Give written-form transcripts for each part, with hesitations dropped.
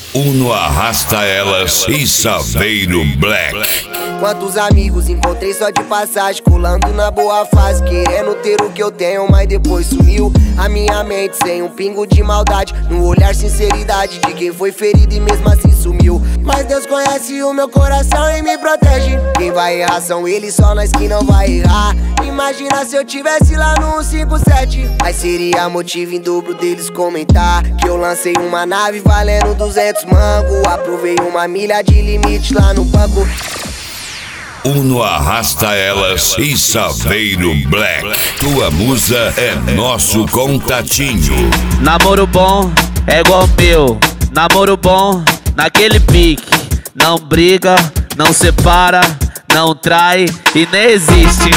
Uno arrasta elas e Saveiro Black. Quantos amigos encontrei só de passagem, colando na boa fase, querendo ter o que eu tenho, mas depois sumiu a minha mente sem um pingo de maldade. No olhar sinceridade de quem foi ferido e mesmo assim sumiu. Mas Deus conhece o meu coração e me protege. Quem vai errar são eles, só nós que não vai errar. Imagina se eu tivesse lá no 157, aí seria motivo em dobro deles comentar que eu lancei uma nave valendo 200 mango. Aprovei uma milha de limite lá no banco. Uno arrasta elas e Saveiro Black. Tua musa é nosso contatinho. Namoro bom é igual meu, namoro bom naquele pique. Não briga, não separa, não trai e nem existe.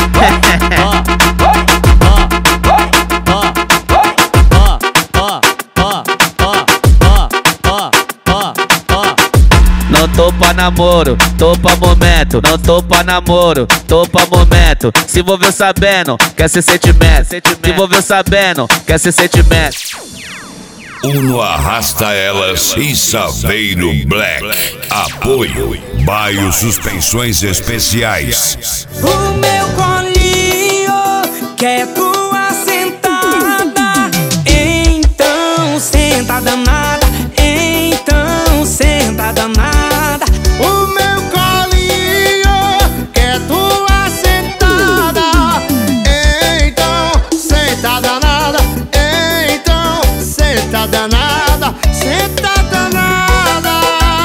Não tô pra namoro, tô pra momento. Não tô pra namoro, tô pra momento. Se envolveu sabendo, quer ser sentimento. Se envolveu sabendo, quer ser sentimento. Uno arrasta elas e Saveiro Black. Apoio Baio Suspensões Especiais. O meu colinho quer tua sentada. Então senta danada. Então senta danada. O meu colinho quer tua sentada. Então senta danada. Então senta danada. Senta danada.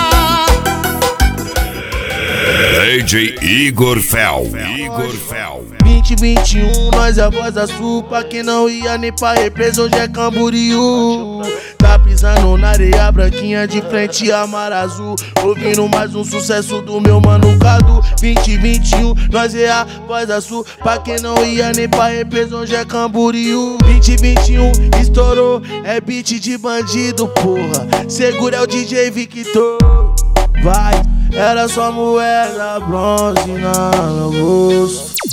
DJ Igor Fel. 2021, nós é a voz da sul. Pra quem não ia nem pra represa, hoje é Camboriú. Tá pisando na areia branquinha de frente a mar azul. Ouvindo mais um sucesso do meu mano Cadu. 2021, nós é a voz da sul. Pra quem não ia nem pra represa, hoje é Camboriú. 2021, estourou, é beat de bandido, porra. Segura é o DJ Victor. Vai, era só moeda bronze na bolsa.